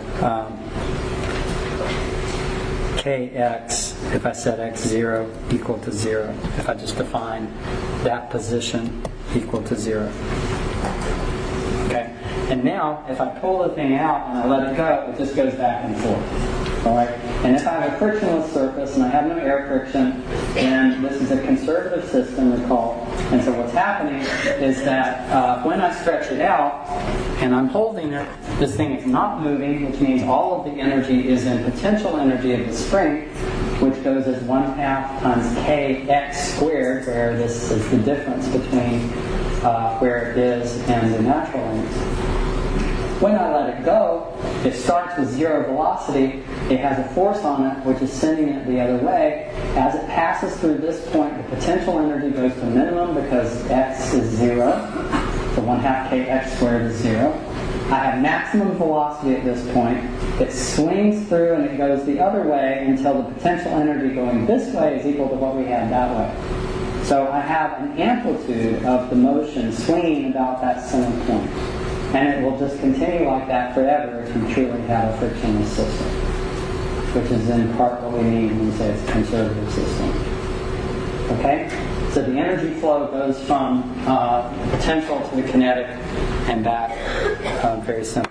kx if I set x0 equal to 0, if I just define that position equal to 0. Okay? And now, if I pull the thing out and I let it go, it just goes back and forth. Alright? And if I have a frictionless surface and I have no air friction, then this is a conservative system, recall. And so what's happening is that when I stretch it out and I'm holding it, this thing is not moving, which means all of the energy is in potential energy of the spring, which goes as 1/2 times kx squared, where this is the difference between where it is and the natural length. When I let it go, it starts with 0 velocity. It has a force on it, which is sending it the other way. As it passes through this point, the potential energy goes to minimum because x is 0. So 1/2 kx squared is 0. I have maximum velocity at this point. It swings through and it goes the other way until the potential energy going this way is equal to what we had that way. So I have an amplitude of the motion swinging about that center point. And it will just continue like that forever if you truly have a frictionless system, which is in part what we mean when we say it's a conservative system. Okay? So the energy flow goes from potential to the kinetic and back very simply.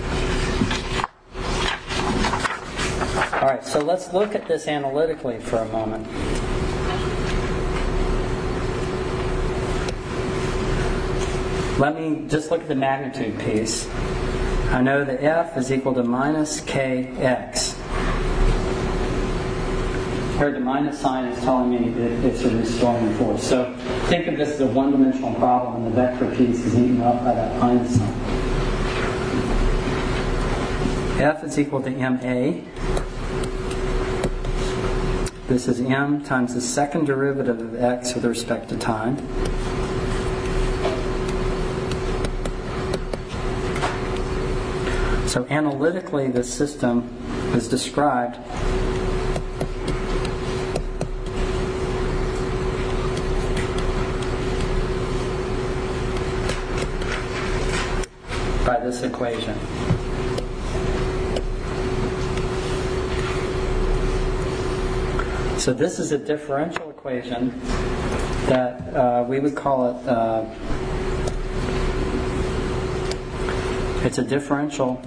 All right, so let's look at this analytically for a moment. let me just look at the magnitude piece. I know that F is equal to minus kx, where the minus sign is telling me that it's a restoring force. So think of this as a one-dimensional problem, and the vector piece is eaten up by that minus sign. F is equal to ma. This is m times the second derivative of x with respect to time. So analytically, this system is described by this equation. So this is a differential equation that we would call it, it's a differential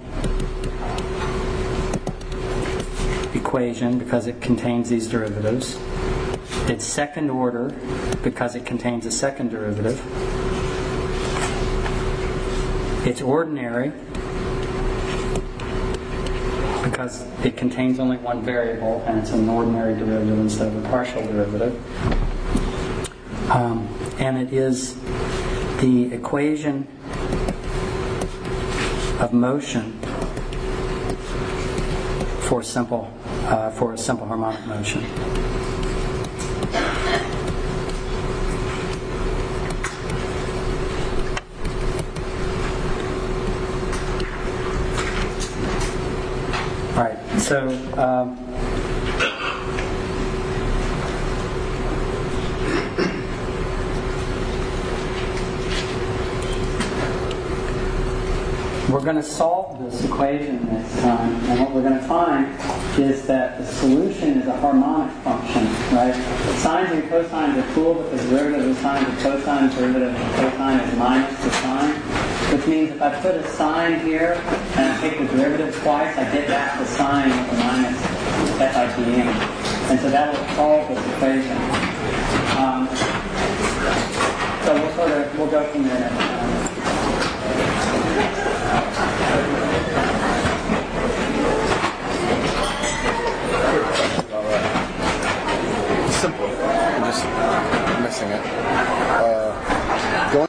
equation because it contains these derivatives. It's second order because it contains a second derivative. It's ordinary because it contains only one variable and it's an ordinary derivative instead of a partial derivative. And it is the equation of motion for a simple harmonic motion. All right, so we're going to solve this equation this time, and what we're going to find is that the solution is a harmonic function, right? The sines and cosines are cool, but the derivative of sine to cosine, derivative of cosine is minus the sine, which means if I put a sine here and I take the derivative twice, I get back the sine with a minus FITM. And so that will solve this equation. So we'll go from there. Simple. I'm just missing it. Going